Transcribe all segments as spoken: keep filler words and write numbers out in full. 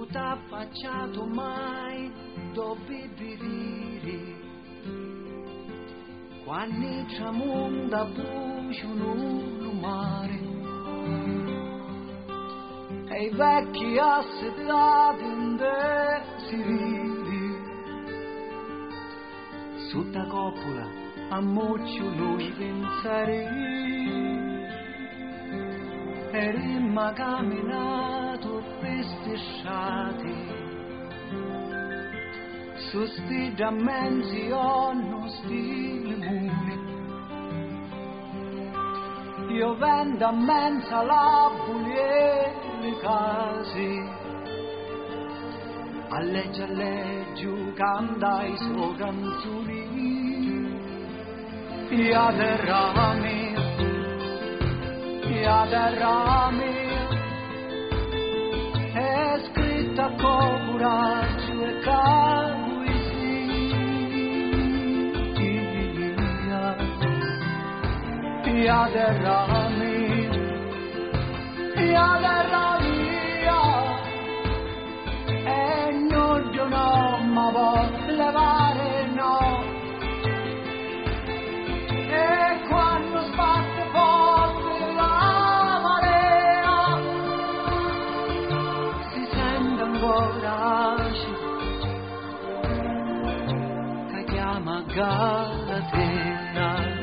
t'ha affacciato mai dove biriri quando tramonda bruciano il mare e i vecchi assetati in desideri sotto la coppola ammocciano i pensieri e rimma camminato per strisciate su sti dimensi hanno sti limoni io vendo a mensa la bulie le case a legge a legge canta i suoi canzoni e a terra mia e a terra mia è scritta con coraggio e poesia e a terra mia e a terra mia e non io no ma può levare no e quando sbatte forte la marea si sente ancora che chiama Galatea.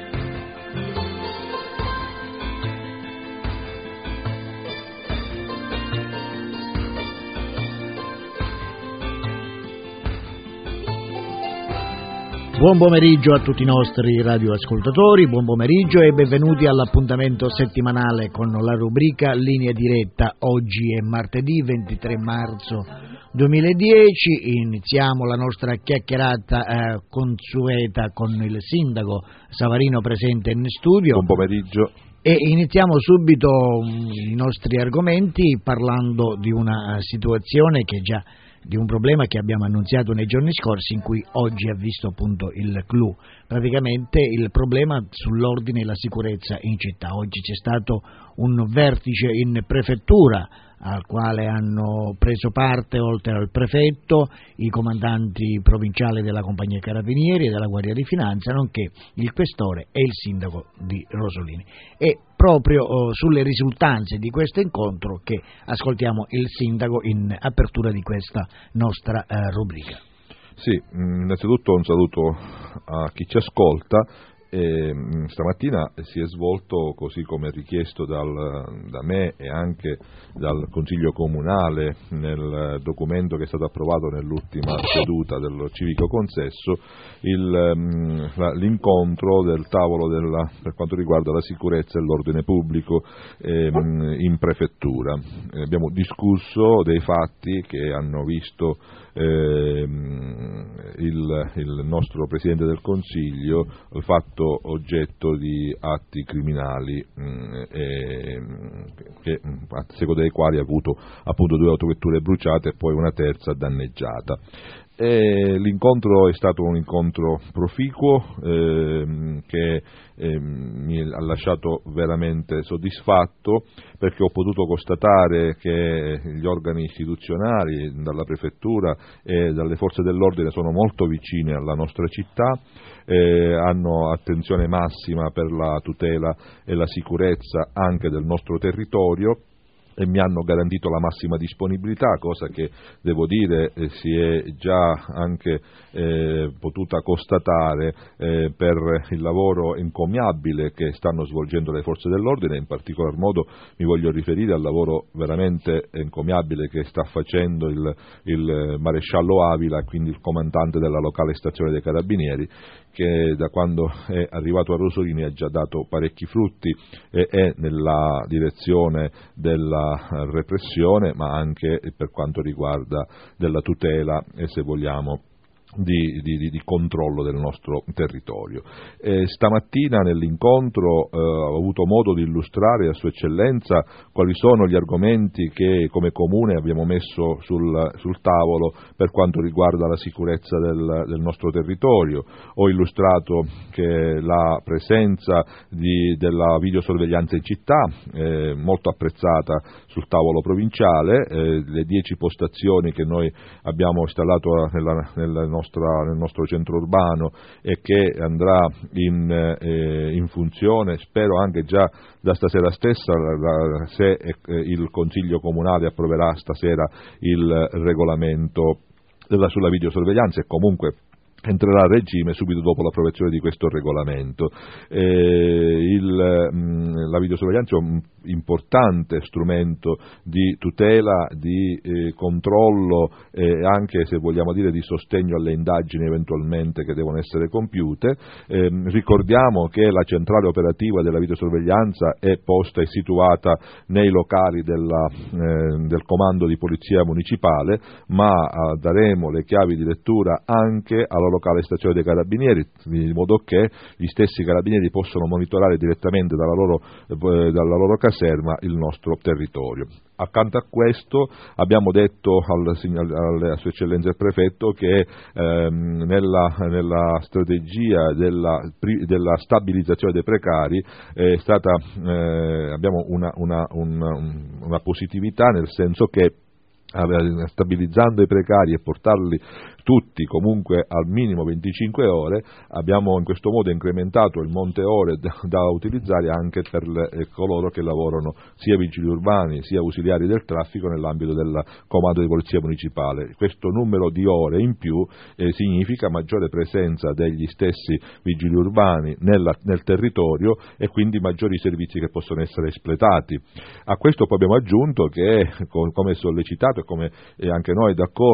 Buon pomeriggio a tutti i nostri radioascoltatori, buon pomeriggio e benvenuti all'appuntamento settimanale con la rubrica Linea Diretta. Oggi è martedì ventitré marzo duemiladieci, iniziamo la nostra chiacchierata eh, consueta con il sindaco Savarino presente in studio. Buon pomeriggio. E iniziamo subito i nostri argomenti parlando di una situazione che già di un problema che abbiamo annunziato nei giorni scorsi, in cui oggi ha visto appunto il clou, praticamente il problema sull'ordine e la sicurezza in città. Oggi c'è stato un vertice in prefettura al quale hanno preso parte, oltre al prefetto, i comandanti provinciali della Compagnia Carabinieri e della Guardia di Finanza, nonché il questore e il sindaco di Rosolini. E proprio oh, sulle risultanze di questo incontro che ascoltiamo il sindaco in apertura di questa nostra eh, rubrica. Sì, innanzitutto un saluto a chi ci ascolta. E stamattina si è svolto, così come richiesto dal, da me e anche dal Consiglio Comunale nel documento che è stato approvato nell'ultima seduta del civico consesso, il, l'incontro del tavolo della, per quanto riguarda la sicurezza e l'ordine pubblico eh, in prefettura. Abbiamo discusso dei fatti che hanno visto eh, il, il nostro Presidente del Consiglio, il fatto oggetto di atti criminali mh, eh, che, a seguito dei quali ha avuto appunto due autovetture bruciate e poi una terza danneggiata. E l'incontro è stato un incontro proficuo eh, che eh, mi ha lasciato veramente soddisfatto, perché ho potuto constatare che gli organi istituzionali, dalla prefettura e dalle forze dell'ordine, sono molto vicini alla nostra città, eh, hanno attenzione massima per la tutela e la sicurezza anche del nostro territorio e mi hanno garantito la massima disponibilità, cosa che devo dire eh, si è già anche eh, potuta constatare eh, per il lavoro encomiabile che stanno svolgendo le forze dell'ordine. In particolar modo mi voglio riferire al lavoro veramente encomiabile che sta facendo il, il maresciallo Avila, quindi il comandante della locale stazione dei Carabinieri, che da quando è arrivato a Rosolini ha già dato parecchi frutti e è nella direzione della repressione, ma anche per quanto riguarda della tutela e, se vogliamo, Di, di, di controllo del nostro territorio. Eh, stamattina nell'incontro eh, ho avuto modo di illustrare a Sua Eccellenza quali sono gli argomenti che come Comune abbiamo messo sul, sul tavolo per quanto riguarda la sicurezza del, del nostro territorio. Ho illustrato che la presenza di, della videosorveglianza in città, eh, molto apprezzata sul tavolo provinciale, eh, le dieci postazioni che noi abbiamo installato nella, nella nostra nel nostro centro urbano e che andrà in, eh, in funzione, spero anche già da stasera stessa, la, se eh, il Consiglio Comunale approverà stasera il regolamento della, sulla videosorveglianza e comunque entrerà a regime subito dopo l'approvazione di questo regolamento. Eh, il, mh, la videosorveglianza è un importante strumento di tutela, di eh, controllo e eh, anche, se vogliamo dire, di sostegno alle indagini eventualmente che devono essere compiute. Eh, ricordiamo che la centrale operativa della videosorveglianza è posta e situata nei locali della, eh, del comando di polizia municipale, ma eh, daremo le chiavi di lettura anche alla locale stazione dei carabinieri, in modo che gli stessi carabinieri possono monitorare direttamente dalla loro, eh, dalla loro caserma il nostro territorio. Accanto a questo abbiamo detto al, al, a Sua Eccellenza il Prefetto che ehm, nella, nella strategia della, della stabilizzazione dei precari è stata, eh, abbiamo una, una, una, una positività, nel senso che stabilizzando i precari e portarli tutti comunque al minimo venticinque ore, abbiamo in questo modo incrementato il monte ore da, da utilizzare anche per le, eh, coloro che lavorano sia vigili urbani sia ausiliari del traffico nell'ambito del comando di polizia municipale. Questo numero di ore in più eh, significa maggiore presenza degli stessi vigili urbani nella, nel territorio e quindi maggiori servizi che possono essere espletati. A questo poi abbiamo aggiunto che, come sollecitato e come eh, anche noi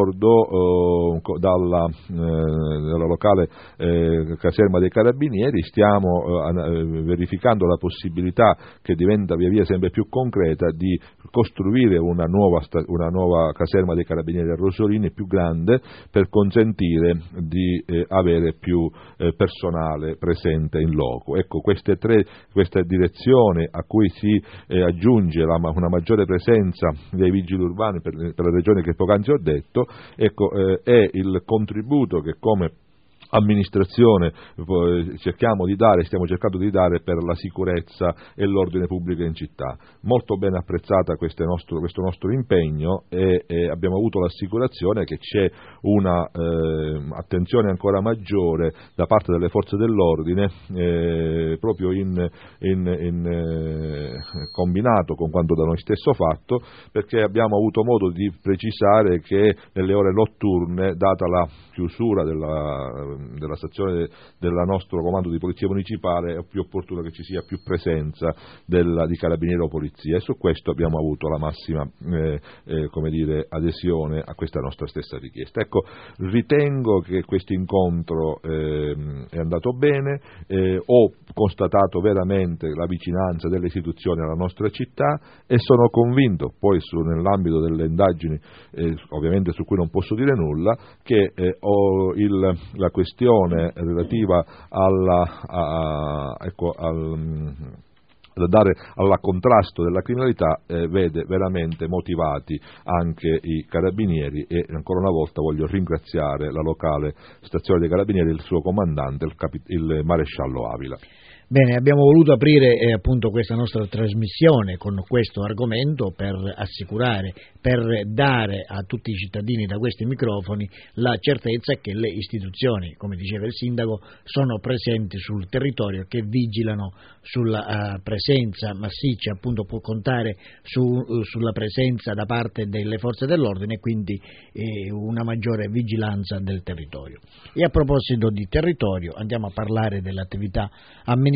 d'accordo eh, Dalla, eh, dalla locale eh, caserma dei Carabinieri, stiamo eh, verificando la possibilità, che diventa via via sempre più concreta, di costruire una nuova, una nuova caserma dei Carabinieri a Rosolini più grande, per consentire di eh, avere più eh, personale presente in loco. Ecco, queste tre, questa direzione a cui si eh, aggiunge la, una maggiore presenza dei vigili urbani per, per la regione che poc'anzi ho detto, ecco, eh, è il il contributo che come amministrazione cerchiamo di dare, stiamo cercando di dare per la sicurezza e l'ordine pubblico in città. Molto ben apprezzata questo nostro, questo nostro impegno e, e abbiamo avuto l'assicurazione che c'è una eh, attenzione ancora maggiore da parte delle forze dell'ordine eh, proprio in, in, in eh, combinato con quanto da noi stesso fatto, perché abbiamo avuto modo di precisare che nelle ore notturne, data la chiusura della della stazione del nostro comando di polizia municipale, è più opportuno che ci sia più presenza della, di carabinieri o polizia, e su questo abbiamo avuto la massima eh, eh, come dire, adesione a questa nostra stessa richiesta. Ecco, ritengo che questo incontro eh, è andato bene, eh, ho constatato veramente la vicinanza delle istituzioni alla nostra città e sono convinto, poi su, nell'ambito delle indagini eh, ovviamente su cui non posso dire nulla, che eh, ho il, la questione relativa alla, a, ecco, al, da dare al contrasto della criminalità eh, vede veramente motivati anche i carabinieri, e ancora una volta voglio ringraziare la locale stazione dei carabinieri e il suo comandante, il, capi, il maresciallo Avila. Bene, abbiamo voluto aprire eh, appunto questa nostra trasmissione con questo argomento per assicurare, per dare a tutti i cittadini da questi microfoni la certezza che le istituzioni, come diceva il sindaco, sono presenti sul territorio, che vigilano sulla uh, presenza massiccia, appunto può contare su, uh, sulla presenza da parte delle forze dell'ordine, e quindi eh, una maggiore vigilanza del territorio. E a proposito di territorio, andiamo a parlare dell'attività amministrativa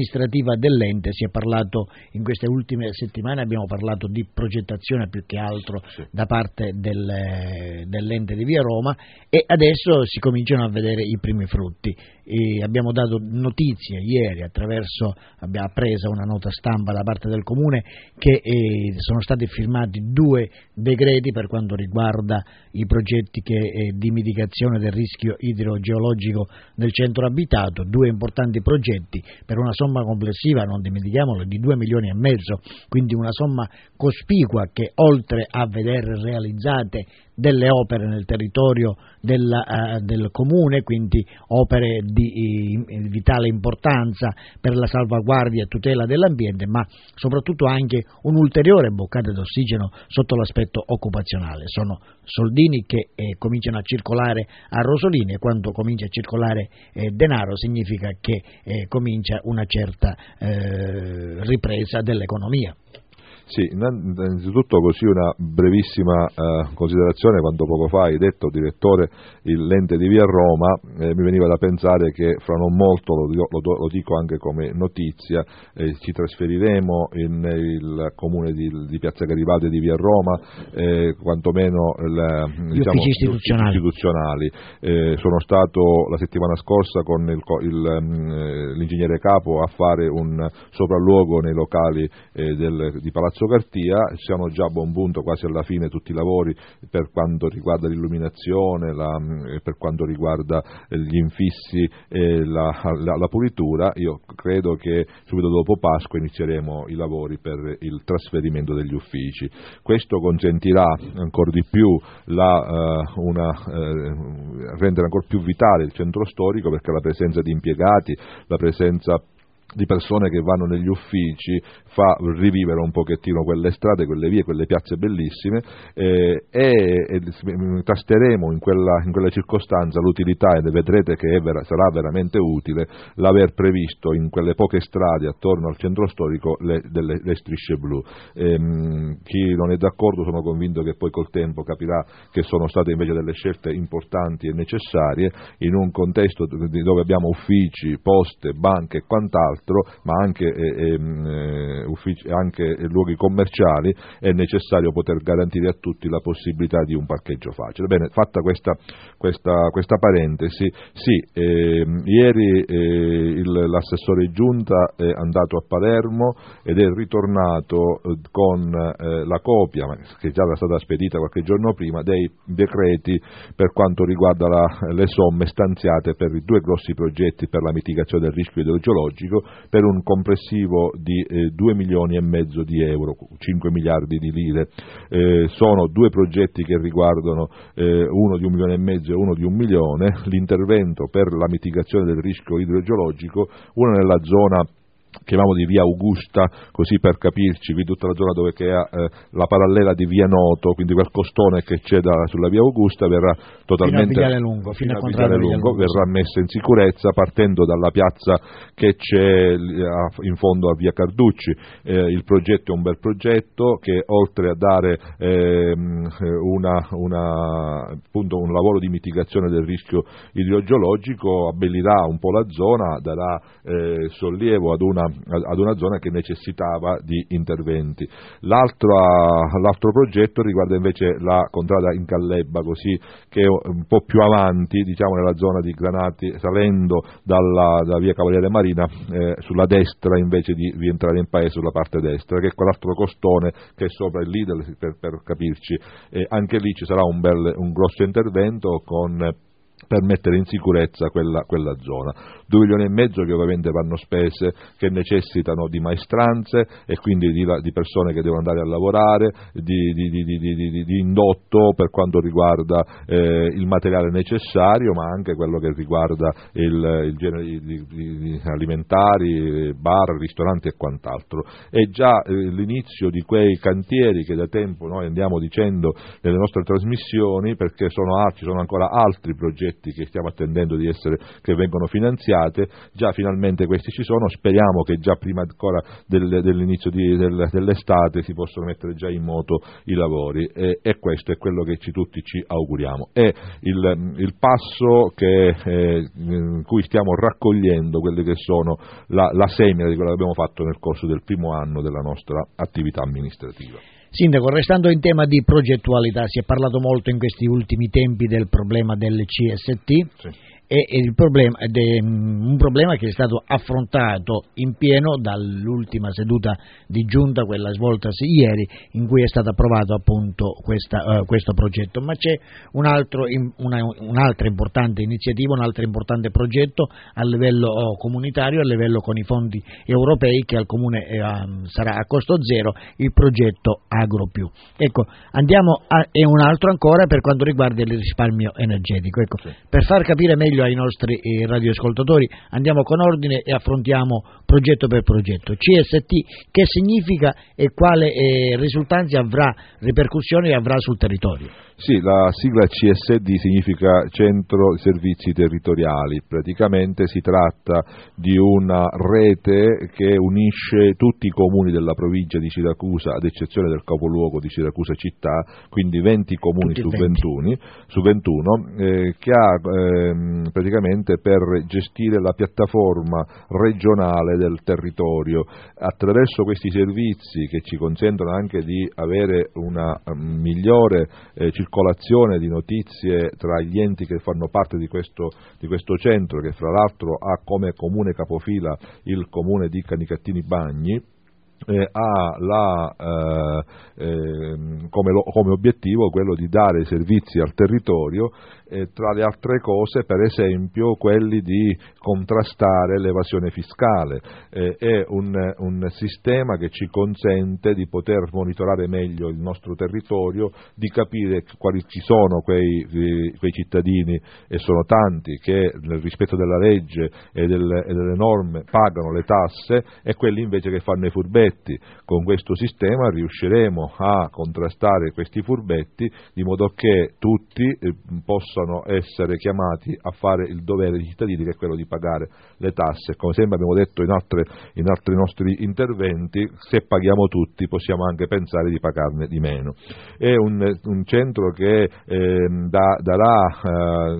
amministrativa dell'ente. Si è parlato in queste ultime settimane, abbiamo parlato di progettazione più che altro sì. da parte del, dell'ente di Via Roma, e adesso si cominciano a vedere i primi frutti. E abbiamo dato notizie ieri attraverso, abbiamo appreso una nota stampa da parte del Comune che eh, sono stati firmati due decreti per quanto riguarda i progetti che, eh, di mitigazione del rischio idrogeologico del centro abitato, due importanti progetti per una somma complessiva, non dimentichiamolo, di due milioni e mezzo, quindi una somma cospicua che, oltre a vedere realizzate delle opere nel territorio della, uh, del Comune, quindi opere di uh, vitale importanza per la salvaguardia e tutela dell'ambiente, ma soprattutto anche un'ulteriore boccata d'ossigeno sotto l'aspetto occupazionale. Sono soldini che eh, cominciano a circolare a rosolini, e quando comincia a circolare eh, denaro significa che eh, comincia una certa eh, ripresa dell'economia. Sì, innanzitutto così una brevissima eh, considerazione. Quando poco fa hai detto, direttore, l'ente di Via Roma, eh, mi veniva da pensare che fra non molto, lo, lo, lo dico anche come notizia, eh, ci trasferiremo in il comune di, di Piazza Garibaldi di Via Roma, eh, quantomeno la, gli diciamo, uffici istituzionali, istituzionali. Eh, sono stato la settimana scorsa con il, il, l'ingegnere capo a fare un sopralluogo nei locali eh, del, di Palazzo Cartia. Siamo già a buon punto, quasi alla fine, tutti i lavori per quanto riguarda l'illuminazione, la, per quanto riguarda gli infissi e la, la, la pulitura. Io credo che subito dopo Pasqua inizieremo i lavori per il trasferimento degli uffici. Questo consentirà ancora di più la, uh, una, uh, rendere ancora più vitale il centro storico, perché la presenza di impiegati, la presenza di persone che vanno negli uffici fa rivivere un pochettino quelle strade, quelle vie, quelle piazze bellissime, eh, e, e tasteremo in quella, in quella circostanza l'utilità, e vedrete che è vera, sarà veramente utile l'aver previsto in quelle poche strade attorno al centro storico le, delle, le strisce blu. Ehm, chi non è d'accordo, sono convinto che poi col tempo capirà che sono state invece delle scelte importanti e necessarie in un contesto dove abbiamo uffici, poste, banche e quant'altro, ma anche, eh, eh, uffici, anche luoghi commerciali. È necessario poter garantire a tutti la possibilità di un parcheggio facile. Bene, fatta questa, questa, questa parentesi, sì, eh, ieri eh, il, l'assessore Giunta è andato a Palermo ed è ritornato eh, con eh, la copia, che già era stata spedita qualche giorno prima, dei decreti per quanto riguarda la, le somme stanziate per i due grossi progetti per la mitigazione del rischio idrogeologico, per un complessivo di eh, due milioni e mezzo di euro, cinque miliardi di lire. Eh, sono due progetti che riguardano eh, uno di un milione e mezzo e uno di un milione. L'intervento per la mitigazione del rischio idrogeologico, uno nella zona chiamiamo di via Augusta, così per capirci, qui tutta la zona dove che ha eh, la parallela di via Noto, quindi quel costone che c'è da, sulla via Augusta verrà totalmente fino a Viale Lungo, fino fino a Viale Lungo, Lungo verrà messa in sicurezza partendo dalla piazza che c'è in fondo a via Carducci. Eh, il progetto è un bel progetto che, oltre a dare eh, una, una, appunto un lavoro di mitigazione del rischio idrogeologico, abbellirà un po' la zona, darà eh, sollievo ad una ad una zona che necessitava di interventi. L'altro, l'altro progetto riguarda invece la contrada in Callebba, così, che è un po' più avanti, diciamo nella zona di Granati, salendo dalla, da via Cavaliere Marina, eh, sulla destra invece di rientrare in paese, sulla parte destra, che è quell'altro costone che è sopra il Lidl, per, per capirci. Eh, anche lì ci sarà un, bel, un grosso intervento con per mettere in sicurezza quella, quella zona. Due milioni e mezzo che ovviamente vanno spese, che necessitano di maestranze e quindi di, di persone che devono andare a lavorare, di, di, di, di, di, di indotto per quanto riguarda eh, il materiale necessario, ma anche quello che riguarda il, il genere di, di, di alimentari, bar, ristoranti e quant'altro. È già eh, l'inizio di quei cantieri che da tempo noi andiamo dicendo nelle nostre trasmissioni, perché sono, ci sono ancora altri progetti progetti che stiamo attendendo di essere, che vengono finanziate, già finalmente questi ci sono, speriamo che già prima ancora del, dell'inizio di, del, dell'estate si possano mettere già in moto i lavori e, e questo è quello che ci, tutti ci auguriamo. È il, il passo che, eh, in cui stiamo raccogliendo quelle che sono la, la semina di quello che abbiamo fatto nel corso del primo anno della nostra attività amministrativa. Sindaco, restando in tema di progettualità, si è parlato molto in questi ultimi tempi del problema del C S T. Sì. E il problema, de, un problema che è stato affrontato in pieno dall'ultima seduta di giunta, quella svoltasi ieri, in cui è stato approvato appunto questa, uh, questo progetto, ma c'è un altro, una, un'altra importante iniziativa, un altro importante progetto a livello oh, comunitario, a livello con i fondi europei, che al Comune eh, sarà a costo zero, il progetto Agro Più. Ecco, andiamo a, e un altro ancora per quanto riguarda il risparmio energetico. Ecco, sì. Per far capire meglio ai nostri eh, radioascoltatori, andiamo con ordine e affrontiamo progetto per progetto. C S T che significa e quale eh, risultanze avrà, ripercussioni avrà sul territorio? Sì, la sigla C S D significa Centro Servizi Territoriali, praticamente si tratta di una rete che unisce tutti i comuni della provincia di Siracusa, ad eccezione del capoluogo di Siracusa città, quindi venti comuni su ventuno, su ventuno eh, che ha eh, praticamente per gestire la piattaforma regionale del territorio. Attraverso questi servizi, che ci consentono anche di avere una um, migliore eh, circolazione di notizie tra gli enti che fanno parte di questo, di questo centro, che fra l'altro ha come comune capofila il comune di Canicattini Bagni, Eh, ha la, eh, eh, come, lo, come obiettivo quello di dare servizi al territorio, eh, tra le altre cose per esempio quelli di contrastare l'evasione fiscale. Eh, è un, un sistema che ci consente di poter monitorare meglio il nostro territorio, di capire quali ci sono quei, quei cittadini, e sono tanti, che nel rispetto della legge e, del, e delle norme pagano le tasse, e quelli invece che fanno i furbetti. Con questo sistema riusciremo a contrastare questi furbetti, di modo che tutti eh, possano essere chiamati a fare il dovere dei cittadini, che è quello di pagare le tasse. Come sempre abbiamo detto in, altre, in altri nostri interventi, se paghiamo tutti possiamo anche pensare di pagarne di meno. È un, un centro che eh, da, darà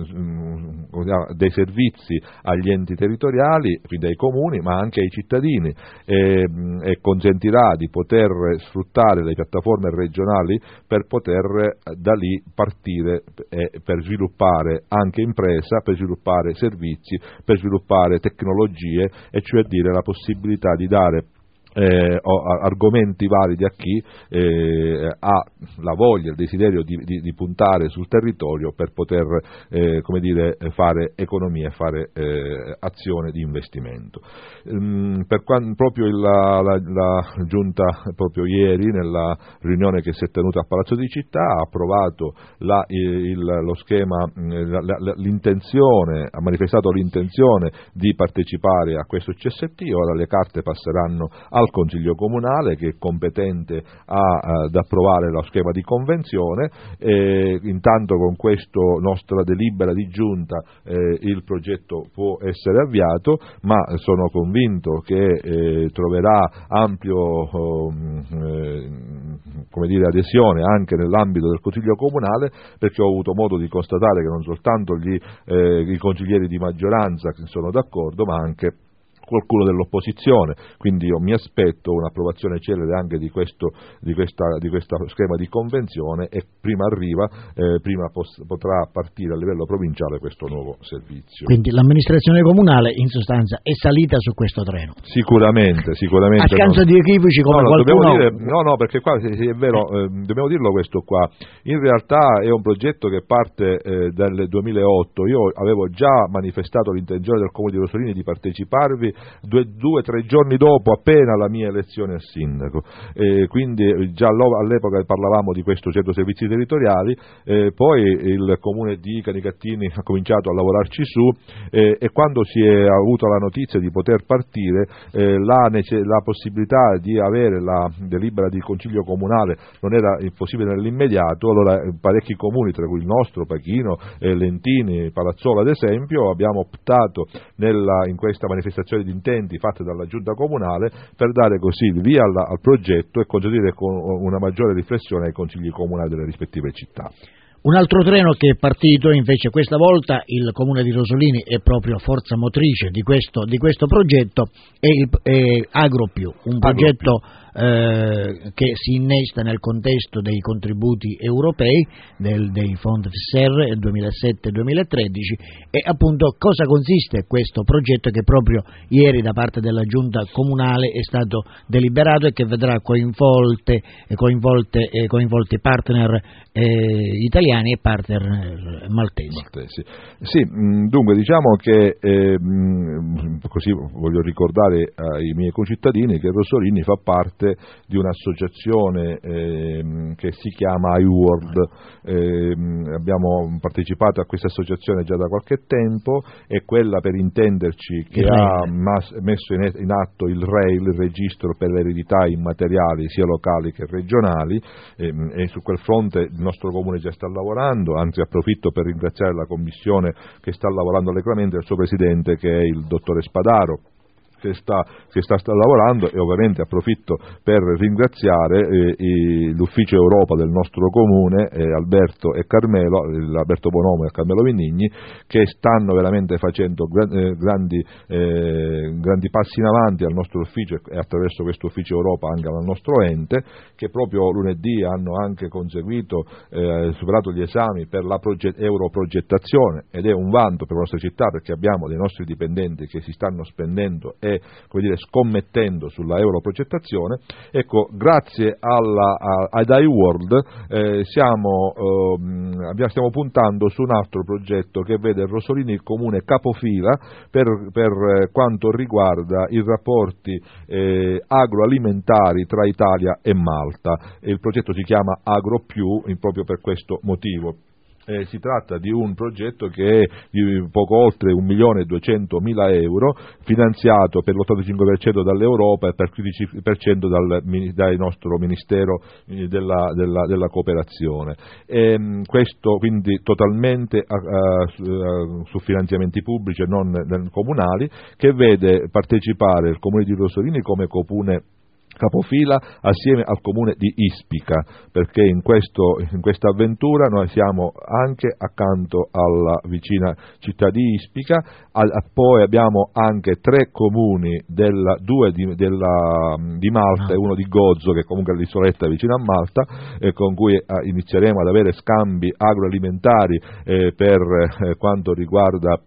eh, dei servizi agli enti territoriali, quindi ai comuni, ma anche ai cittadini, e, e consentirà di poter sfruttare le piattaforme regionali per poter da lì partire e per sviluppare anche impresa, per sviluppare servizi, per sviluppare tecnologie, e cioè dire la possibilità di dare Eh, argomenti validi a chi eh, ha la voglia, il desiderio di, di, di puntare sul territorio per poter eh, come dire, fare economia, fare eh, azione di investimento. Mm, per quando, proprio il, la, la, la Giunta proprio ieri, nella riunione che si è tenuta a Palazzo di Città, ha approvato la, il, lo schema, la, la, l'intenzione, ha manifestato l'intenzione di partecipare a questo C S T. Ora le carte passeranno al Consiglio Comunale, che è competente a, ad approvare lo schema di convenzione, e intanto con questa nostra delibera di giunta eh, il progetto può essere avviato, ma sono convinto che eh, troverà ampio eh, come dire, adesione anche nell'ambito del Consiglio Comunale, perché ho avuto modo di constatare che non soltanto gli, eh, i consiglieri di maggioranza sono d'accordo, ma anche qualcuno dell'opposizione, quindi io mi aspetto un'approvazione celere anche di questo di questa di questo schema di convenzione, e prima arriva eh, prima pos, potrà partire a livello provinciale questo nuovo servizio. Quindi l'amministrazione comunale in sostanza è salita su questo treno. Sicuramente, sicuramente. A scanso no. di equivoci come no, no, qualcuno. Dire, no, no, perché qua sì, sì, è vero, eh, dobbiamo dirlo questo qua. In realtà è un progetto che parte eh, dal duemilaotto. Io avevo già manifestato l'intenzione del Comune di Rosolini di parteciparvi due, due tre giorni dopo, appena la mia elezione a sindaco. Eh, quindi già all'epoca parlavamo di questo centro servizi territoriali, eh, poi il comune di Canicattini ha cominciato a lavorarci su, eh, e quando si è avuto la notizia di poter partire, eh, la, la possibilità di avere la delibera di consiglio comunale non era possibile nell'immediato, allora parecchi comuni, tra cui il nostro, Pachino, eh, Lentini, Palazzolo ad esempio, abbiamo optato nella, in questa manifestazione di intenti fatta dalla giunta comunale per dare così via al, al progetto e consentire con una maggiore riflessione ai consigli comunali delle rispettive città. Un altro treno che è partito, invece questa volta il comune di Rosolini è proprio forza motrice di questo, di questo progetto, è, il, è AgroPiù, un progetto eh, che si innesta nel contesto dei contributi europei del, dei fondi F S R duemilasette duemilatredici. E appunto cosa consiste questo progetto che proprio ieri da parte della giunta comunale è stato deliberato e che vedrà coinvolte, coinvolte, coinvolti partner eh, italiani e partner maltesi. maltesi. Sì, dunque diciamo che eh, così voglio ricordare ai miei concittadini che Rosolini fa parte di un'associazione eh, che si chiama iWorld. Eh, abbiamo partecipato a questa associazione già da qualche tempo, è quella, per intenderci, che ha mas- messo in, in atto il R E I L, il registro per l'eredità immateriali sia locali che regionali, eh, e su quel fronte il nostro comune già sta lavorando, anzi approfitto per ringraziare la commissione che sta lavorando allegramente e il suo presidente, che è il dottore Spadaro, che sta, che sta, sta lavorando, e ovviamente approfitto per ringraziare eh, l'ufficio Europa del nostro comune, eh, Alberto e Carmelo, Alberto Bonomo e Carmelo Vignigni, che stanno veramente facendo gran, eh, grandi, eh, grandi passi in avanti al nostro ufficio e attraverso questo ufficio Europa anche al nostro ente, che proprio lunedì hanno anche conseguito, eh, superato gli esami per la proget- europrogettazione, ed è un vanto per la nostra città, perché abbiamo dei nostri dipendenti che si stanno spendendo e come dire, scommettendo sulla europrogettazione. Ecco, grazie alla, a, ad iWorld eh, siamo, eh, stiamo puntando su un altro progetto che vede Rosolini il comune capofila per, per quanto riguarda i rapporti eh, agroalimentari tra Italia e Malta. E il progetto si chiama AgroPiù proprio per questo motivo. Eh, si tratta di un progetto che è di poco oltre un milione e duecentomila euro, finanziato per l'ottantacinque per cento dall'Europa e per il quindici per cento dal, dal nostro Ministero della, della, della Cooperazione. E, questo quindi totalmente a, a, su finanziamenti pubblici e non comunali, che vede partecipare il Comune di Rosolini come comune capofila assieme al comune di Ispica, perché in, questo, in questa avventura noi siamo anche accanto alla vicina città di Ispica, al, poi abbiamo anche tre comuni, della, due di, della, di Malta e uno di Gozzo, che comunque è l'isoletta vicino a Malta, eh, con cui eh, inizieremo ad avere scambi agroalimentari eh, per eh, quanto riguarda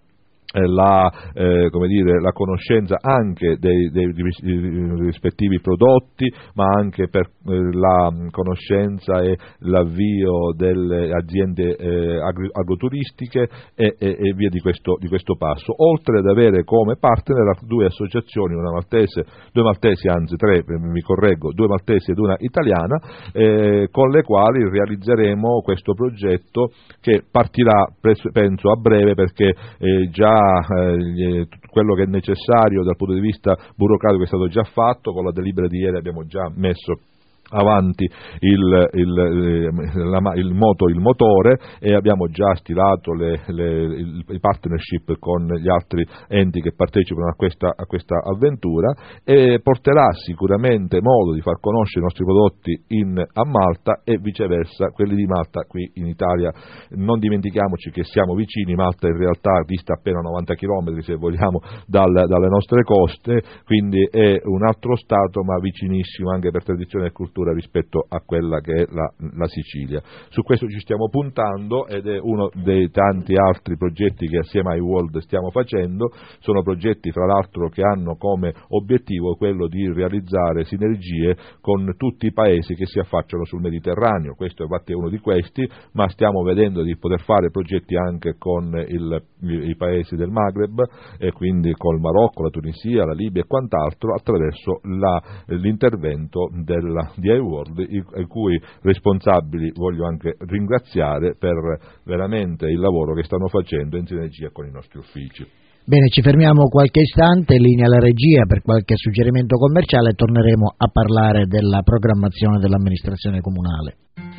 La, eh, come dire, la conoscenza anche dei, dei, dei rispettivi prodotti, ma anche per eh, la conoscenza e l'avvio delle aziende eh, agri, agroturistiche e, e, e via di questo, di questo passo, oltre ad avere come partner due associazioni, una maltese, due maltesi anzi tre, mi correggo, due maltesi ed una italiana, eh, con le quali realizzeremo questo progetto che partirà penso a breve, perché eh, già Eh, quello che è necessario dal punto di vista burocratico è stato già fatto. Con la delibera di ieri abbiamo già messo avanti il, il, la, il moto, il motore, e abbiamo già stilato le, le, il, i partnership con gli altri enti che partecipano a questa, a questa avventura, e porterà sicuramente modo di far conoscere i nostri prodotti in, a Malta e viceversa quelli di Malta qui in Italia. Non dimentichiamoci che siamo vicini, Malta in realtà dista appena novanta chilometri se vogliamo dal, dalle nostre coste, quindi è un altro stato ma vicinissimo anche per tradizione e cultura temperatura rispetto a quella che è la, la Sicilia. Su questo ci stiamo puntando ed è uno dei tanti altri progetti che assieme ai World stiamo facendo. Sono progetti fra l'altro che hanno come obiettivo quello di realizzare sinergie con tutti i paesi che si affacciano sul Mediterraneo. Questo infatti è uno di questi, ma stiamo vedendo di poter fare progetti anche con il, i, i paesi del Maghreb, e quindi col Marocco, la Tunisia, la Libia e quant'altro, attraverso la, l'intervento della, di iWorld, i, i cui responsabili voglio anche ringraziare per veramente il lavoro che stanno facendo in sinergia con i nostri uffici. Bene, ci fermiamo qualche istante, linea alla regia per qualche suggerimento commerciale e torneremo a parlare della programmazione dell'amministrazione comunale.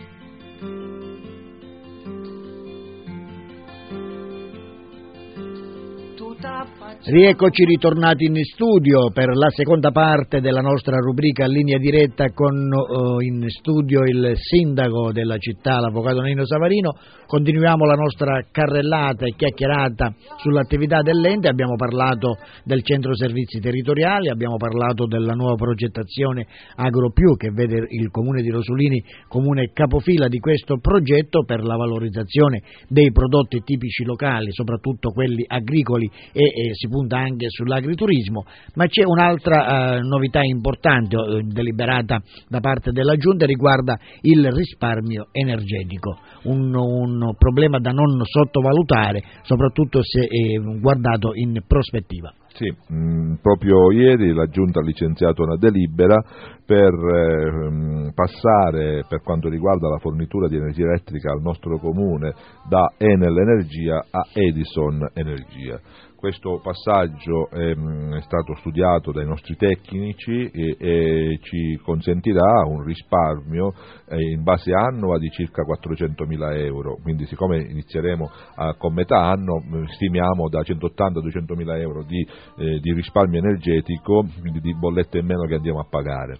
Rieccoci ritornati in studio per la seconda parte della nostra rubrica Linea Diretta, con uh, in studio il sindaco della città, l'avvocato Nino Savarino. Continuiamo la nostra carrellata e chiacchierata sull'attività dell'ente. Abbiamo parlato del centro servizi territoriali, abbiamo parlato della nuova progettazione AgroPiù, che vede il comune di Rosolini comune capofila di questo progetto per la valorizzazione dei prodotti tipici locali, soprattutto quelli agricoli, e, e si punta anche sull'agriturismo. Ma c'è un'altra eh, novità importante eh, deliberata da parte della Giunta, riguarda il risparmio energetico, un, un problema da non sottovalutare, soprattutto se eh, guardato in prospettiva. Sì, mh, proprio ieri la Giunta ha licenziato una delibera per eh, passare, per quanto riguarda la fornitura di energia elettrica al nostro comune, da Enel Energia a Edison Energia. Questo passaggio è, è stato studiato dai nostri tecnici e, e ci consentirà un risparmio eh, in base annua di circa quattrocentomila euro, quindi siccome inizieremo a, con metà anno, stimiamo da centottanta a duecentomila euro di, eh, di risparmio energetico, quindi di bollette in meno che andiamo a pagare.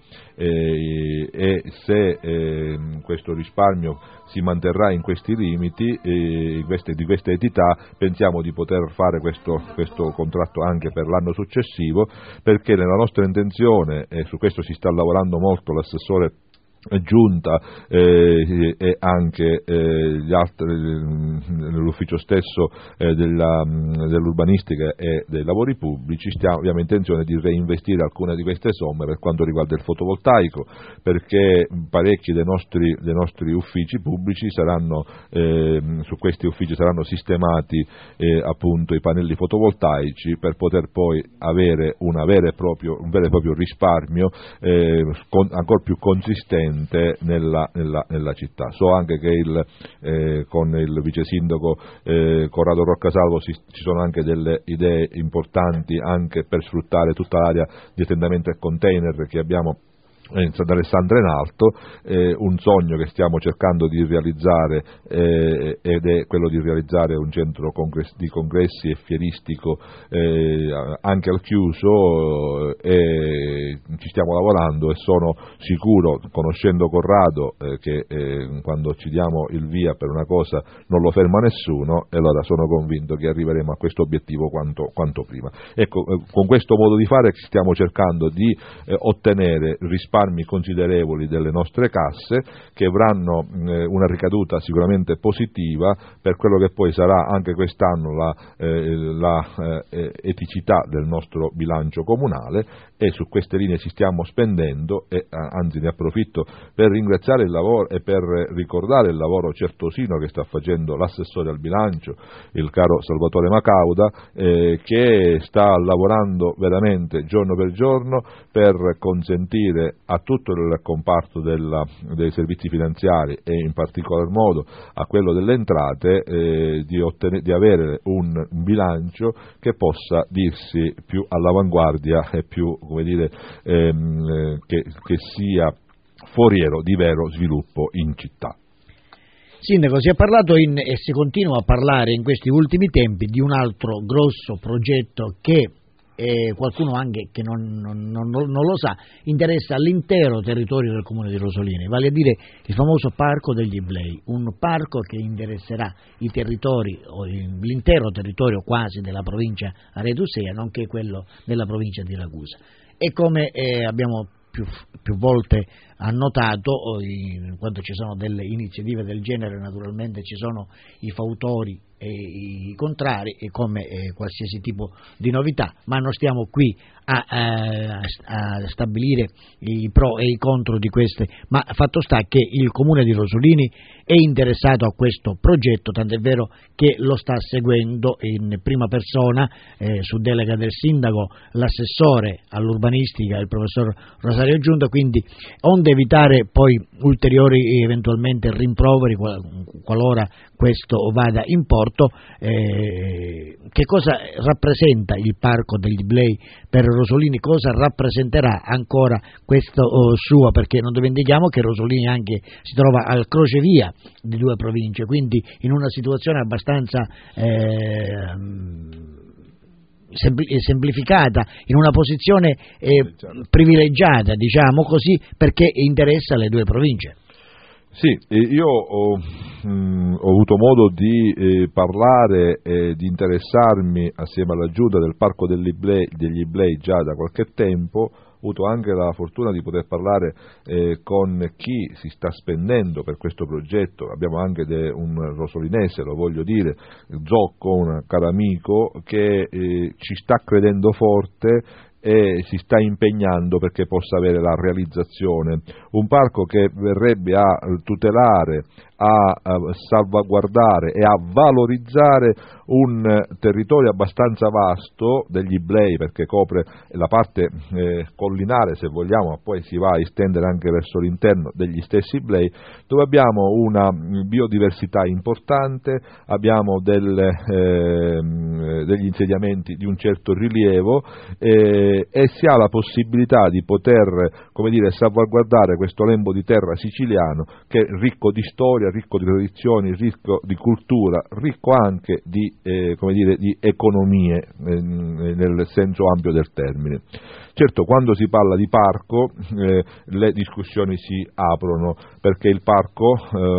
E, e se eh, questo risparmio si manterrà in questi limiti, eh, in queste, di queste entità, pensiamo di poter fare questo questo contratto anche per l'anno successivo, perché nella nostra intenzione, e su questo si sta lavorando molto l'assessore Giunta eh, e anche eh, gli altri, l'ufficio stesso eh, della, dell'urbanistica e dei lavori pubblici, stiamo, abbiamo intenzione di reinvestire alcune di queste somme per quanto riguarda il fotovoltaico, perché parecchi dei nostri, dei nostri uffici pubblici saranno, eh, su questi uffici saranno sistemati eh, appunto i pannelli fotovoltaici, per poter poi avere una vera e proprio, un vero e proprio risparmio eh, con, ancora più consistente Nella, nella, nella città. So anche che il, eh, con il vice sindaco eh, Corrado Roccasalvo si, ci sono anche delle idee importanti anche per sfruttare tutta l'area di attendamento e container che abbiamo d'Alessandria in Alto, eh, un sogno che stiamo cercando di realizzare eh, ed è quello di realizzare un centro congress- di congressi e fieristico eh, anche al chiuso, eh, ci stiamo lavorando e sono sicuro, conoscendo Corrado, eh, che eh, quando ci diamo il via per una cosa non lo ferma nessuno, e allora sono convinto che arriveremo a questo obiettivo quanto, quanto prima. Ecco, eh, con questo modo di fare stiamo cercando di eh, ottenere risparmi considerevoli delle nostre casse, che avranno eh, una ricaduta sicuramente positiva per quello che poi sarà anche quest'anno la, eh, la eh, eticità del nostro bilancio comunale, e su queste linee ci stiamo spendendo, e anzi ne approfitto per ringraziare il lavoro e per ricordare il lavoro certosino che sta facendo l'assessore al bilancio, il caro Salvatore Macauda, eh, che sta lavorando veramente giorno per giorno per consentire a tutto il comparto della, dei servizi finanziari, e in particolar modo a quello delle entrate, eh, di, ottenere, di avere un bilancio che possa dirsi più all'avanguardia e più, come dire, ehm, che, che sia foriero di vero sviluppo in città. Sindaco, si è parlato in, e si continua a parlare in questi ultimi tempi di un altro grosso progetto che e qualcuno anche che non, non, non, non lo sa, interessa l'intero territorio del comune di Rosolini, vale a dire il famoso Parco degli Iblei, un parco che interesserà i territori, o l'intero territorio quasi della provincia aretusea, nonché quello della provincia di Ragusa. E come eh, abbiamo più, più volte annotato, in quanto ci sono delle iniziative del genere naturalmente ci sono i fautori e i contrari, e come eh, qualsiasi tipo di novità, ma non stiamo qui a, a, a stabilire i pro e i contro di queste, ma fatto sta che il Comune di Rosolini è interessato a questo progetto, tant'è vero che lo sta seguendo in prima persona, eh, su delega del sindaco, l'assessore all'urbanistica, il professor Rosario Giunta, quindi onde evitare poi ulteriori eventualmente rimproveri qualora questo vada in porto, eh, che cosa rappresenta il parco degli Iblei per Rosolini, cosa rappresenterà ancora questo oh, suo, perché non dimentichiamo che Rosolini anche si trova al crocevia di due province, quindi in una situazione abbastanza eh, semplificata, in una posizione eh, privilegiata, diciamo così, perché interessa le due province. Sì, io ho, mh, ho avuto modo di eh, parlare e di interessarmi assieme alla Giunta del Parco degli Iblei, degli Iblei già da qualche tempo. Ho avuto anche la fortuna di poter parlare eh, con chi si sta spendendo per questo progetto. Abbiamo anche de, un rosolinese, lo voglio dire, Zocco, un caro amico, che eh, ci sta credendo forte e si sta impegnando perché possa avere la realizzazione. Un parco che verrebbe a tutelare, a, a salvaguardare e a valorizzare un territorio abbastanza vasto degli Iblei, perché copre la parte eh, collinare, se vogliamo, ma poi si va a estendere anche verso l'interno degli stessi Iblei, dove abbiamo una biodiversità importante, abbiamo del, eh, degli insediamenti di un certo rilievo eh, e si ha la possibilità di poter, come dire, salvaguardare questo lembo di terra siciliano che è ricco di storia, ricco di tradizioni, ricco di cultura, ricco anche di, eh, come dire, di economie eh, nel senso ampio del termine. Certo, quando si parla di parco eh, le discussioni si aprono, perché il parco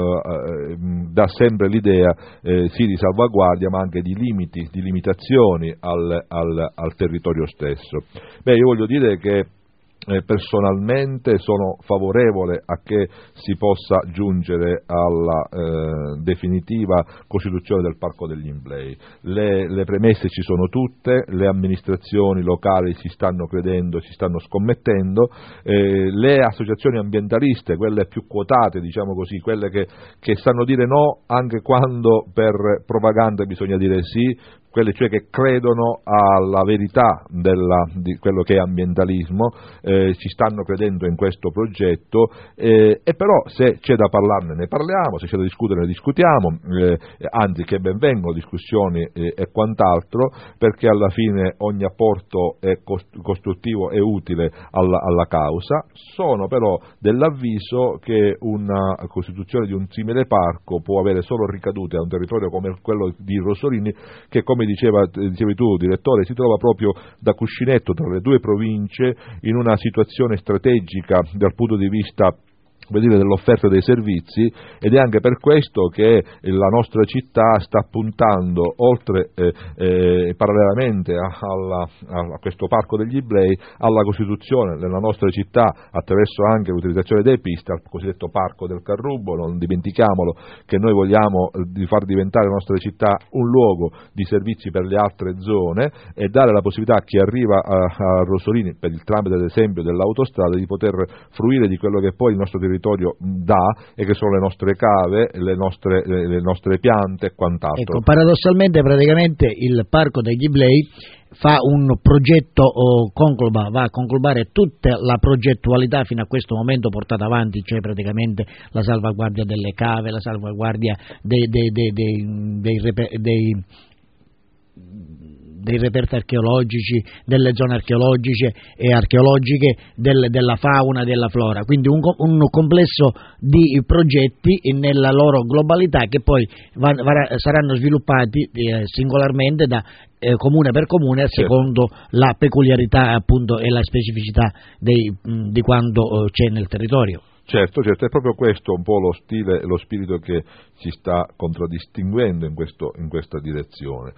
eh, dà sempre l'idea eh, sì di salvaguardia, ma anche di limiti, di limitazioni al, al, al territorio stesso. Beh, io voglio dire che Eh, personalmente sono favorevole a che si possa giungere alla eh, definitiva costituzione del Parco degli Iblei. Le, le premesse ci sono tutte, le amministrazioni locali si stanno credendo, si stanno scommettendo, eh, le associazioni ambientaliste, quelle più quotate, diciamo così, quelle che, che sanno dire no anche quando per propaganda bisogna dire sì, quelle cioè che credono alla verità della, di quello che è ambientalismo, eh, ci stanno credendo in questo progetto, eh, e però se c'è da parlarne ne parliamo, se c'è da discutere ne discutiamo, eh, anzi che ben vengono discussioni eh, e quant'altro, perché alla fine ogni apporto è costruttivo e utile alla, alla causa. Sono però dell'avviso che una costituzione di un simile parco può avere solo ricadute a un territorio come quello di Rosolini, che come Come diceva, dicevi tu, direttore, si trova proprio da cuscinetto tra le due province in una situazione strategica dal punto di vista dire, dell'offerta dei servizi, ed è anche per questo che la nostra città sta puntando, oltre eh, eh, parallelamente a, alla, a questo Parco degli Iblei, alla costituzione nella nostra città attraverso anche l'utilizzazione dei piste al cosiddetto Parco del Carrubbo. Non dimentichiamolo che noi vogliamo di far diventare la nostra città un luogo di servizi per le altre zone e dare la possibilità a chi arriva a, a Rosolini, per il tramite ad esempio dell'autostrada, di poter fruire di quello che poi il nostro territorio dà, e che sono le nostre cave, le nostre, le nostre piante e quant'altro. Ecco, paradossalmente praticamente il Parco degli Iblei fa un progetto oh, concluba, va a conclubare tutta la progettualità fino a questo momento portata avanti, cioè praticamente la salvaguardia delle cave, la salvaguardia dei, dei, dei, dei, dei, dei, dei dei reperti archeologici, delle zone archeologiche e archeologiche, del, della fauna e della flora, quindi un, un complesso di progetti nella loro globalità che poi va, va, saranno sviluppati eh, singolarmente da eh, comune per comune, secondo la peculiarità appunto e la specificità dei, mh, di quanto eh, c'è nel territorio. Certo, certo, è proprio questo un po' lo stile e lo spirito che ci sta contraddistinguendo in, questo, in questa direzione.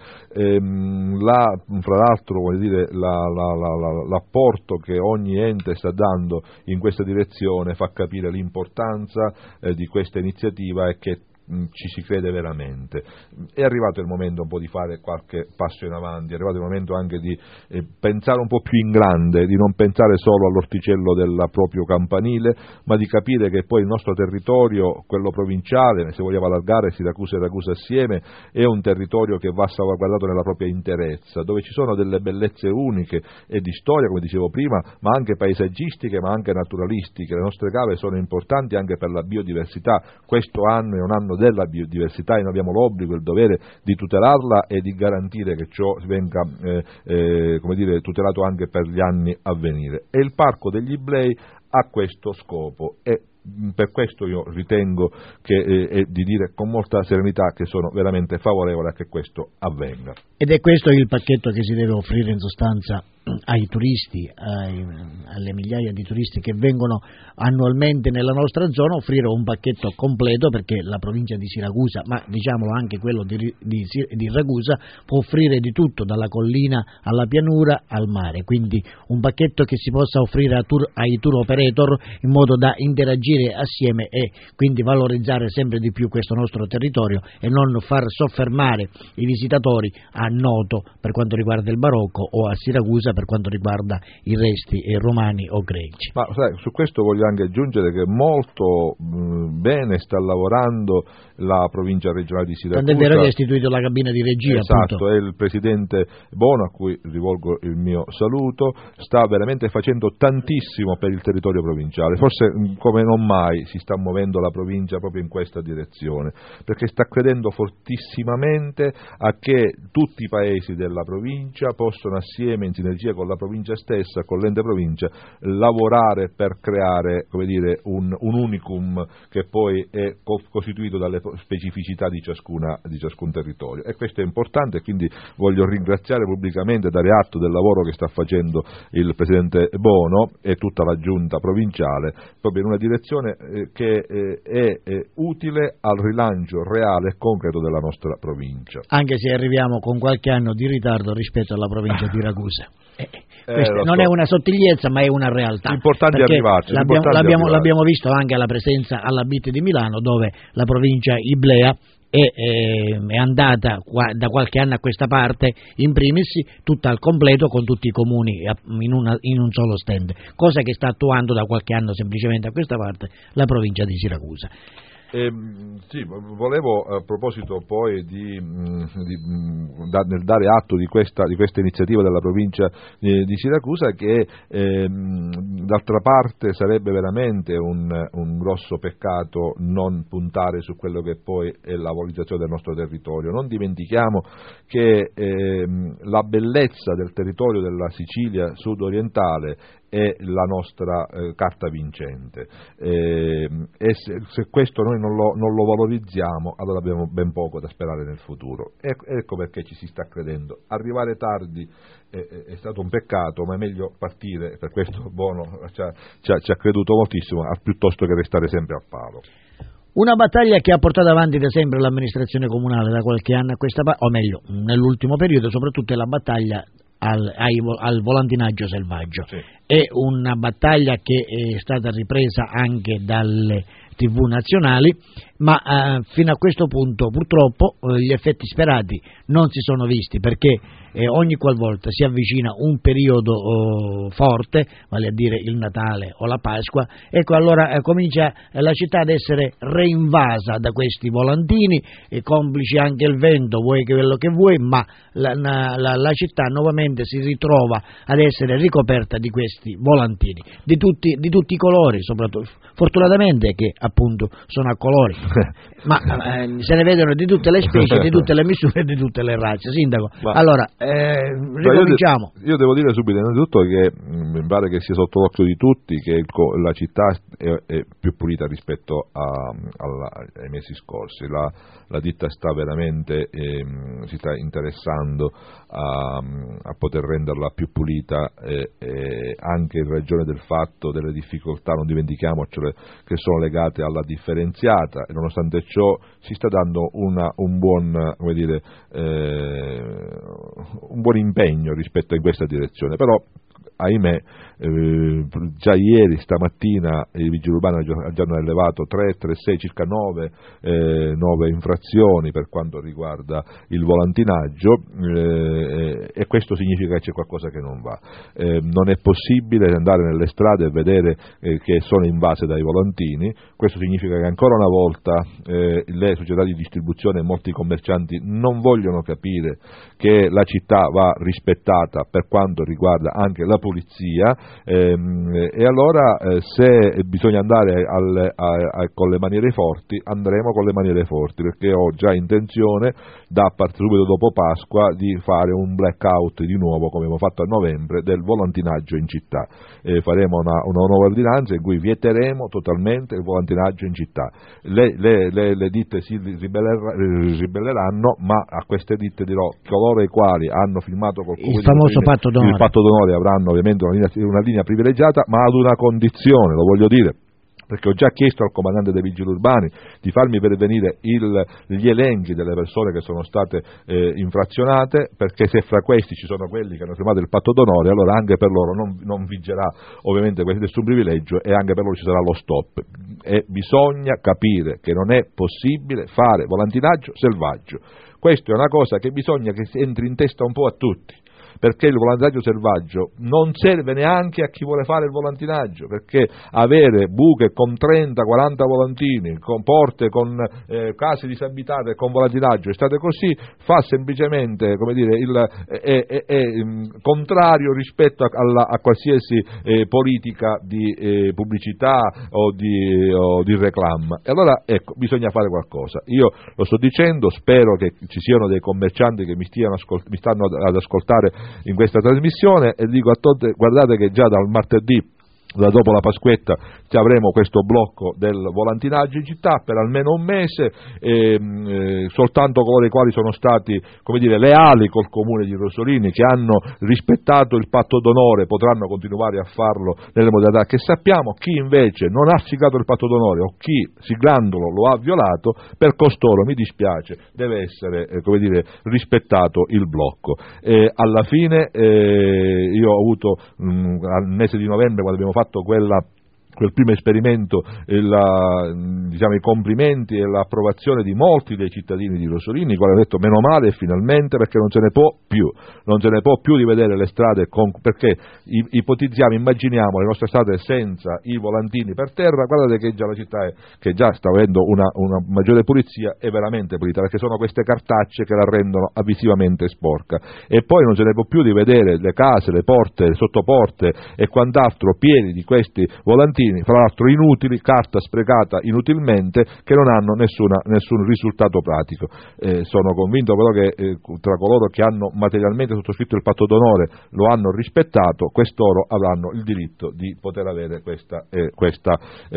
Ehm, la, fra l'altro, vuol dire, la, la, la, la, l'apporto che ogni ente sta dando in questa direzione fa capire l'importanza eh, di questa iniziativa e che ci si crede veramente. È arrivato il momento un po' di fare qualche passo in avanti, è arrivato il momento anche di eh, pensare un po' più in grande, di non pensare solo all'orticello del proprio campanile, ma di capire che poi il nostro territorio, quello provinciale, se vogliamo allargare Siracusa e Ragusa assieme, è un territorio che va salvaguardato nella propria interezza, dove ci sono delle bellezze uniche e di storia, come dicevo prima, ma anche paesaggistiche, ma anche naturalistiche. Le nostre cave sono importanti anche per la biodiversità. Questo anno è un anno della biodiversità e noi abbiamo l'obbligo e il dovere di tutelarla e di garantire che ciò venga eh, eh, come dire, tutelato anche per gli anni a venire. E il Parco degli Iblei ha questo scopo e per questo io ritengo che eh, è di dire con molta serenità che sono veramente favorevole a che questo avvenga. Ed è questo il pacchetto che si deve offrire in sostanza ai turisti, ai, alle migliaia di turisti che vengono annualmente nella nostra zona, offrire un pacchetto completo, perché la provincia di Siracusa, ma diciamolo anche quello di, di, di Ragusa, può offrire di tutto, dalla collina alla pianura al mare, quindi un pacchetto che si possa offrire a tour, ai tour operator in modo da interagire assieme e quindi valorizzare sempre di più questo nostro territorio e non far soffermare i visitatori a Noto per quanto riguarda il barocco o a Siracusa per quanto riguarda i resti romani o greci. Ma sai, su questo voglio anche aggiungere che molto mh, bene sta lavorando la provincia regionale di Siracusa. Tant'è vero che ha istituito la cabina di regia. Esatto, appunto. E il presidente Bono, a cui rivolgo il mio saluto, sta veramente facendo tantissimo per il territorio provinciale. Forse come non mai si sta muovendo la provincia proprio in questa direzione, perché sta credendo fortissimamente a che tutti i paesi della provincia possono assieme, in sinergia con la provincia stessa, con l'ente provincia, lavorare per creare, come dire, un, un unicum che poi è co- costituito dalle specificità di, ciascuna, di ciascun territorio. E questo è importante, quindi voglio ringraziare pubblicamente e dare atto del lavoro che sta facendo il presidente Bono e tutta la giunta provinciale, proprio in una direzione eh, che eh, è eh, utile al rilancio reale e concreto della nostra provincia. Anche se arriviamo con qualche anno di ritardo rispetto alla provincia di Ragusa. Eh, eh, non so. è una sottigliezza, ma è una realtà. L'importante è arrivarci. L'abbiamo, l'importante l'abbiamo, è l'abbiamo visto anche alla presenza alla B I T di Milano, dove la provincia Iblea è, è, è andata qua, da qualche anno a questa parte in primis tutta al completo con tutti i comuni in, una, in un solo stand, cosa che sta attuando da qualche anno semplicemente a questa parte la provincia di Siracusa. Eh, sì, volevo a proposito poi di, di da, nel dare atto di questa, di questa iniziativa della provincia di, di Siracusa che eh, d'altra parte sarebbe veramente un, un grosso peccato non puntare su quello che poi è la valorizzazione del nostro territorio. Non dimentichiamo che eh, la bellezza del territorio della Sicilia sud-orientale è la nostra eh, carta vincente eh, e se, se questo noi non lo, non lo valorizziamo allora abbiamo ben poco da sperare nel futuro. E, ecco perché ci si sta credendo. Arrivare tardi è, è stato un peccato, ma è meglio partire, per questo Bono ci ha, ci ha, ci ha creduto moltissimo, piuttosto che restare sempre al palo. Una battaglia che ha portato avanti da sempre l'amministrazione comunale da qualche anno a questa parte, o meglio nell'ultimo periodo, soprattutto è la battaglia Al, ai, al volantinaggio selvaggio. Sì. È una battaglia che è stata ripresa anche dalle tivù nazionali, ma eh, fino a questo punto purtroppo eh, gli effetti sperati non si sono visti, perché eh, ogni qualvolta si avvicina un periodo oh, forte, vale a dire il Natale o la Pasqua, ecco allora eh, comincia eh, la città ad essere reinvasa da questi volantini, e complice anche il vento, vuoi quello che vuoi, ma la, la, la città nuovamente si ritrova ad essere ricoperta di questi volantini, di tutti, di tutti i colori, soprattutto fortunatamente che appunto sono a colori, ma eh, se ne vedono di tutte le specie, di tutte le misure e di tutte le razze. Sindaco, ma, allora eh, ricominciamo. Io, de- io devo dire subito innanzitutto che mh, mi pare che sia sotto l'occhio di tutti che il, la città è, è più pulita rispetto a, alla, ai mesi scorsi. La, la ditta sta veramente ehm, si sta interessando a, a poter renderla più pulita, eh, eh, anche in ragione del fatto delle difficoltà, non dimentichiamocele, che sono legate alla differenziata, e nonostante ciò si sta dando una, un buon, come dire, eh, un buon impegno rispetto in questa direzione. Però ahimè, eh, già ieri, stamattina, i vigili urbani hanno rilevato tre, tre, sei, circa nove, eh, nove infrazioni per quanto riguarda il volantinaggio, eh, e questo significa che c'è qualcosa che non va. Eh, non è possibile andare nelle strade e vedere eh, che sono invase dai volantini. Questo significa che ancora una volta eh, le società di distribuzione e molti commercianti non vogliono capire che la città va rispettata per quanto riguarda anche la pulizia, ehm, e allora eh, se bisogna andare al, a, a, con le maniere forti, andremo con le maniere forti, perché ho già intenzione, da subito dopo Pasqua, di fare un blackout di nuovo, come abbiamo fatto a novembre, del volantinaggio in città. Eh, faremo una, una nuova ordinanza in cui vieteremo totalmente il volantinaggio in città. Le, le, le, le ditte si ribelleranno, ma a queste ditte dirò: coloro i quali hanno firmato col il famoso patto d'onore, il patto d'onore avranno ovviamente una linea, una linea privilegiata, ma ad una condizione, lo voglio dire, perché ho già chiesto al comandante dei vigili urbani di farmi pervenire il, gli elenchi delle persone che sono state eh, infrazionate, perché se fra questi ci sono quelli che hanno firmato il patto d'onore, allora anche per loro non, non vigerà ovviamente nessun privilegio, e anche per loro ci sarà lo stop. E bisogna capire che non è possibile fare volantinaggio selvaggio. Questa è una cosa che bisogna che entri in testa un po' a tutti, perché il volantinaggio selvaggio non serve neanche a chi vuole fare il volantinaggio, perché avere buche con trenta quaranta volantini, con porte con eh, case disabitate con volantinaggio, estate così, fa semplicemente, come dire, il, è, è, è contrario rispetto a, alla, a qualsiasi eh, politica di eh, pubblicità o di, o di reclama. E allora ecco, bisogna fare qualcosa. Io lo sto dicendo, spero che ci siano dei commercianti che mi, stiano ascolt- mi stanno ad ascoltare in questa trasmissione, e dico a tutti: guardate che già dal martedì, da dopo la Pasquetta, avremo questo blocco del volantinaggio in città per almeno un mese, e, eh, soltanto coloro i quali sono stati, come dire, leali col comune di Rosolini, che hanno rispettato il patto d'onore, potranno continuare a farlo nelle modalità che sappiamo. Chi invece non ha siglato il patto d'onore, o chi siglandolo lo ha violato, per costoro, mi dispiace, deve essere eh, come dire, rispettato il blocco. E alla fine eh, io ho avuto mh, al mese di novembre, quando abbiamo fatto quella quel primo esperimento, e la, diciamo, i complimenti e l'approvazione di molti dei cittadini di Rosolini, che hanno detto: meno male, finalmente, perché non se ne può più, non se ne può più di vedere le strade, con, perché ipotizziamo, immaginiamo le nostre strade senza i volantini per terra. Guardate che già la città è, che già sta avendo una, una maggiore pulizia, è veramente pulita, perché sono queste cartacce che la rendono visivamente sporca. E poi non se ne può più di vedere le case, le porte, le sottoporte e quant'altro pieni di questi volantini, fra l'altro inutili, carta sprecata inutilmente, che non hanno nessuna, nessun risultato pratico. Eh, sono convinto però che eh, tra coloro che hanno materialmente sottoscritto il patto d'onore lo hanno rispettato, quest'oro avranno il diritto di poter avere questa, eh, questa, eh,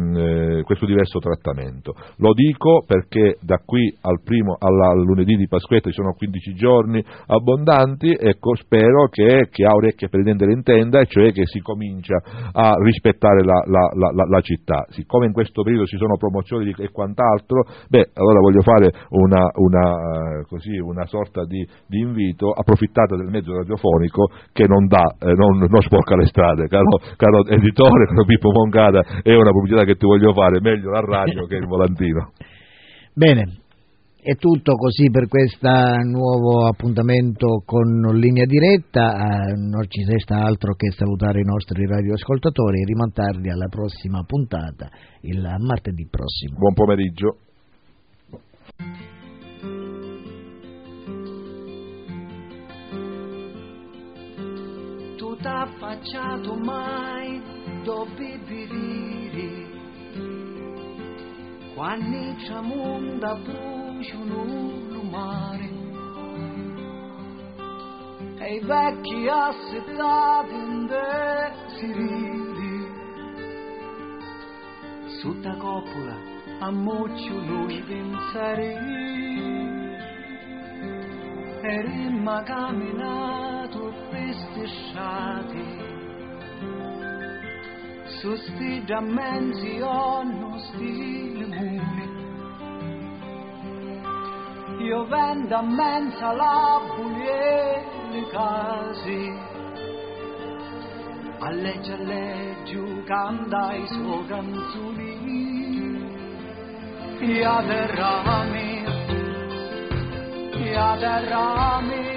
eh, questo diverso trattamento. Lo dico perché da qui al, primo, alla, al lunedì di Pasquetta ci sono quindici giorni abbondanti. Ecco, spero che chi ha orecchie per intendere intenda, e cioè che si comincia a rispettare La, la, la, la città. Siccome in questo periodo ci sono promozioni e quant'altro, beh, allora voglio fare una, una, così, una sorta di, di invito: approfittate del mezzo radiofonico che non dà, eh, non, non sporca le strade, caro, caro editore, caro Pippo Moncada, è una pubblicità che ti voglio fare: meglio la radio che il volantino. Bene. È tutto così per questo nuovo appuntamento con Linea Diretta. Eh, non ci resta altro che salutare i nostri radioascoltatori e rimandarli alla prossima puntata, il martedì prossimo. Buon pomeriggio. Tu t'ha affacciato mai dove vivi, quando c'è mondo bruciano il mare, e i vecchi assettati indesiriti sotto coppola a mucciolo i pensieri e rimma camminato per strisciati su sti giammenzi onno sti limoni io vendo a mensa la bulie le case a legge a legge canta i suoi canzoni e a derrami e a derrami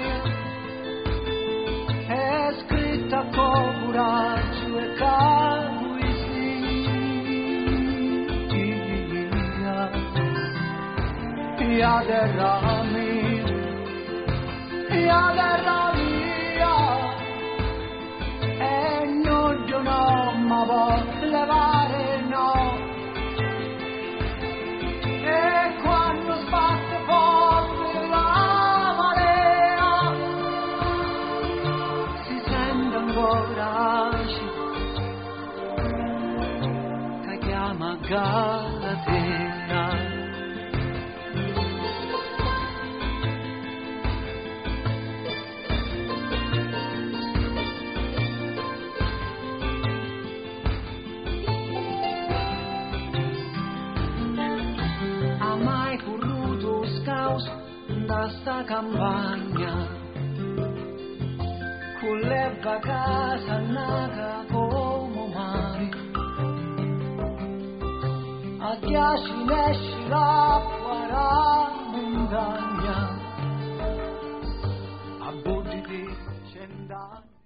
è scritta con coraggio e poesia e a derrami e a derrami e non io no ma voglio levare no e quando sbatte forte la marea si sente ancora che chiama Galatea. Da sta campagna con le casa naga come mare a ghiacci nesci l'acqua la montagna a butti di cent'anni